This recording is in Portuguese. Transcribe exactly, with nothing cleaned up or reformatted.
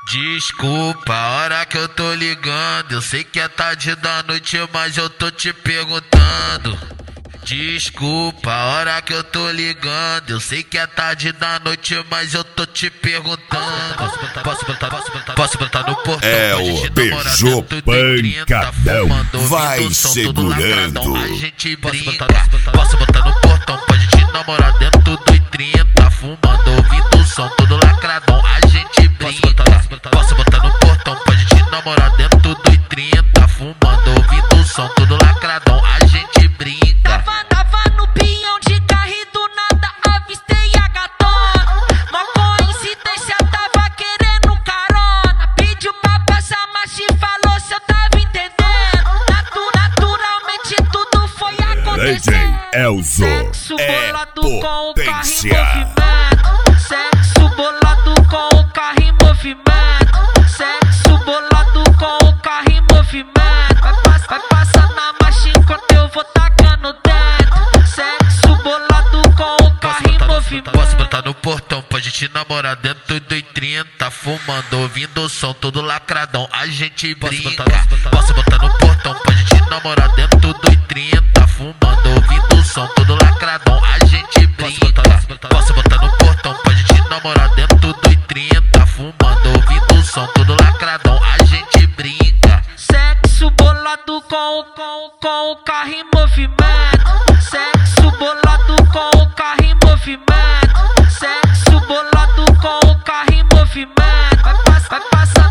Desculpa a hora que eu tô ligando, eu sei que é tarde da noite, mas eu tô te perguntando. Desculpa a hora que eu tô ligando, eu sei que é tarde da noite, mas eu tô te perguntando. Posso botar, posso botar, posso botar, posso botar no portão? É o beijou pancadão, vai segurando. A gente brinca, posso botar no portão, pode te namorar dentro do trinta, fumando, ouvindo o som todo lacradão. A gente brinca, posso botar no portão, pode te namorar dentro do trinta, fumando, ouvindo o som todo lacradão. A gente brinca. Tava, tava no pinhão de carro e do nada avistei a gatona. Mó coincidência, tava querendo carona. Pediu pra passar, mas te falou se eu tava entendendo. Natu, naturalmente tudo foi acontecendo. Elzo Sexo é bolado com o carro em potência. movimento. Sexo bolado com o carro em movimento. Sexo bolado com o carro em movimento. Vai, pass vai passar na marcha enquanto eu vou tacando dentro. Sexo bolado com o carro em movimento. Posso botar no portão, pode te namorar dentro do trinta, fumando, ouvindo o som todo lacradão. A gente brinca. Posso botar no portão, pode te namorar dentro do trinta, fumando, ouvindo o som todo lacradão. A gente brinca. Posso botar no portão, pode te namorar dentro do trinta, fumando, ouvindo o som todo lacradão. A gente brinca. Sexo bolado com, com, com o carro em movimento. Sexo bolado com o carro em movimento. Sexo bolado com o carro em movimento. Vai, pass vai passar